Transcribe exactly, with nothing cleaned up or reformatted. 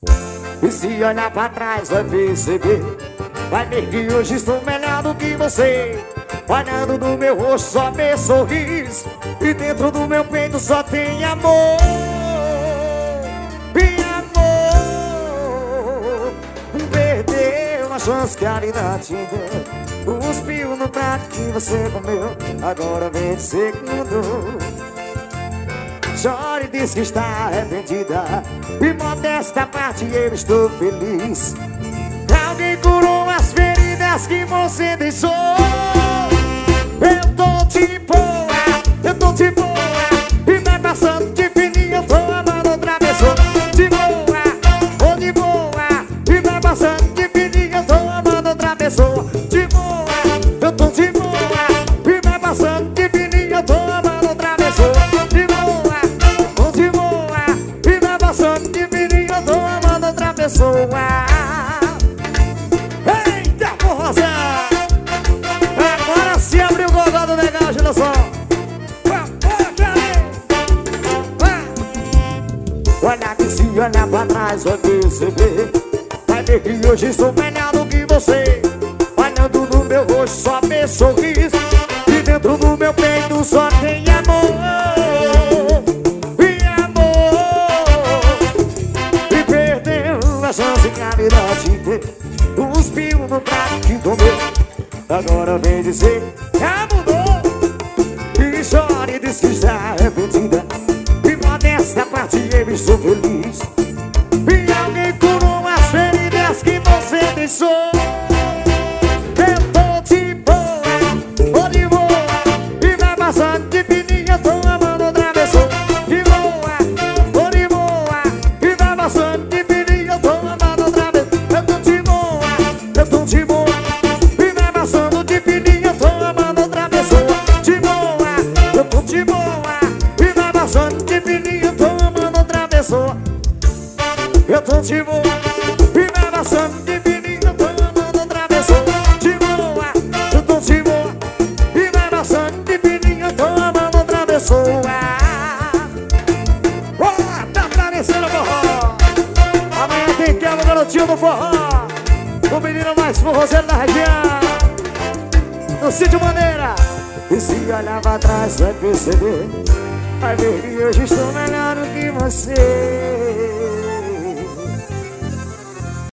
E se olhar pra trás vai perceber, vai ver que hoje estou melhor do que você. Olhando no meu rosto só vê sorriso, e dentro do meu peito só tem amor. E amor, perdeu a chance que a vida te deu. Cuspiu no prato que você comeu, agora vem dizer que mudou. Chora e diz que está arrependida, e modesta parte eu estou feliz. Alguém curou as feridas que você deixou. Eu tô de boa, eu tô de boa, e vai passando de fininho, eu tô amando outra pessoa. De boa, tô de boa, e vai passando de fininho, eu tô amando outra pessoa. De boa, eu tô de boa, e vai passando de fininho, eu tô amando outra pessoa. De boa, tô de boa, e vai passando de fininho, eu tô amando outra pessoa. Eita porra! Agora se abriu o gogado legal, geração. Olha que se olhar pra trás vai perceber, vai ver que hoje estou melhor do que você. Olhando no meu rosto só vê sorriso, e dentro do meu peito só tem amor. E amor, e perdeu a chance que a vida te deu. Cuspiu no prato que comeu, agora vem dizer que já mudou. E chora e diz que está arrependida, e modesta parte eu estou feliz. E alguém curou as feridas que você deixou. Eu tô de boa, tô de boa, e vai passando de fininha, eu tô amando outra pessoa. De boa, tô de boa, e vai passando de fininha, eu tô amando outra pessoa. Eu tô de boa, eu tô de boa, e vai passando de fininha, eu tô amando outra pessoa. De boa, eu tô de boa, e vai passando de fininha, eu tô amando outra pessoa. Eu tô de boa, e vai passando de fininha, eu tô amando outra pessoa. De boa, eu tô de boa, e vai passando de fininha, eu tô amando outra pessoa. Oh, tá parecendo forró. Amanhã tem quebra, garotinho do forró, o menino mais forrozeiro da região, no Sítio Maneira. E se olhar pra trás vai perceber, vai ver que hoje estou melhor do que você.